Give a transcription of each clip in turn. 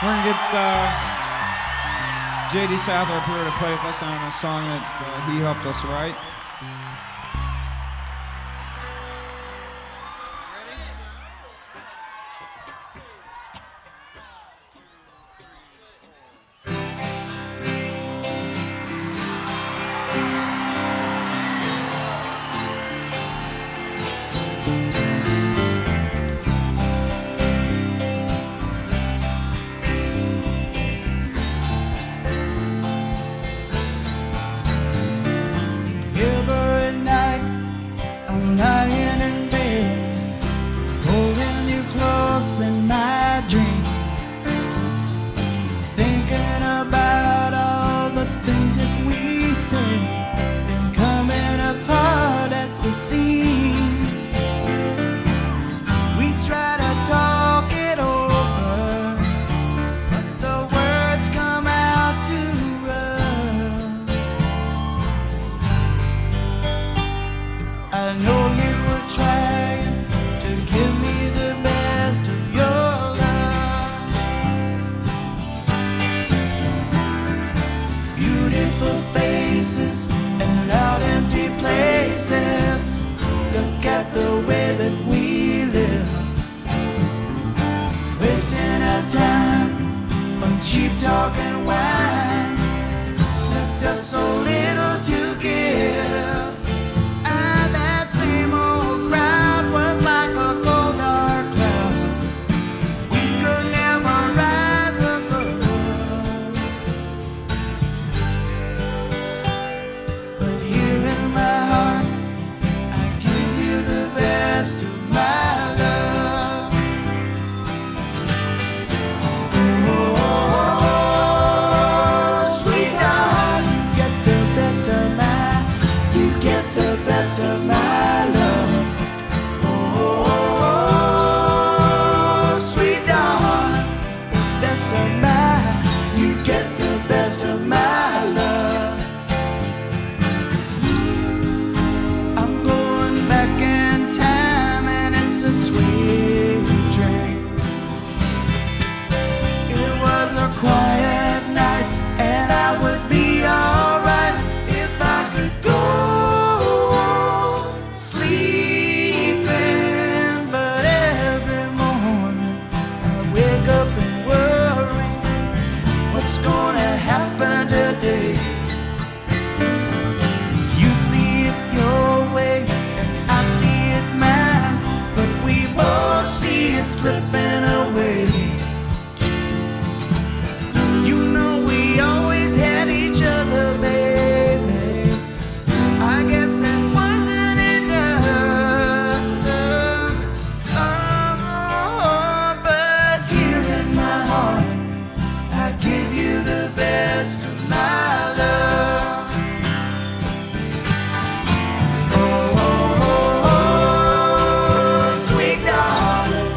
We're gonna get J.D. South up here to play with us on a song that he helped us write. Every night I'm lying in bed, holding you close in my dream, thinking about all the things that we said and coming apart at the seams. We try to talk it over, but the words come out too rough. I know you were trying to give me the best of your love. Beautiful faces and loud empty places. Look at the way that we live, wasting our time on cheap talk and wine. Left us so little to give. That same old crowd was like a cold dark cloud we could never rise above. But here in my heart I give you the best of my love. Oh, sweet darling, you get the best of my, you get the best of my love. Oh, sweet darling, best of my, you get the best of my love. I'm going back in time and it's a sweet dream. It was a quiet night and I would be alright if I could go sleeping. But every morning I wake up and worry what's gonna happen today. You see it your way and I see it mine, but we both see it slipping away. You know we always had each other, baby. I guess it wasn't enough. Oh, but here in my heart I give you the best of my love. Oh, sweet darling,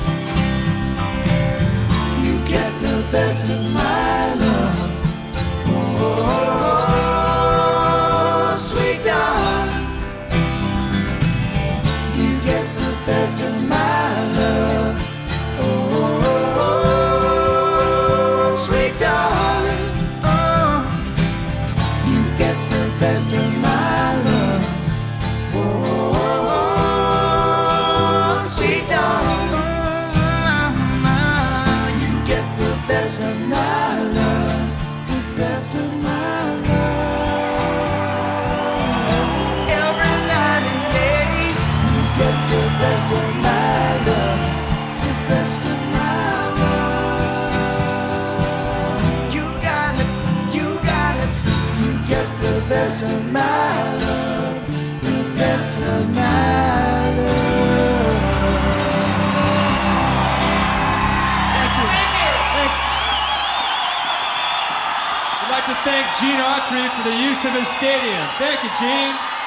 you get the best of my love. Oh, sweet darling, you get the best of my love. Oh, sweet darling, oh, you get the best of my love. Oh, sweet darling, you get the best of my love, the best of my love. Every night and day, you get the best of my love, the best of my love. You got it, you got it, you get the best of my love, the best of my love. Thank you. Thanks. We'd like to thank Gene Autry for the use of his stadium. Thank you, Gene.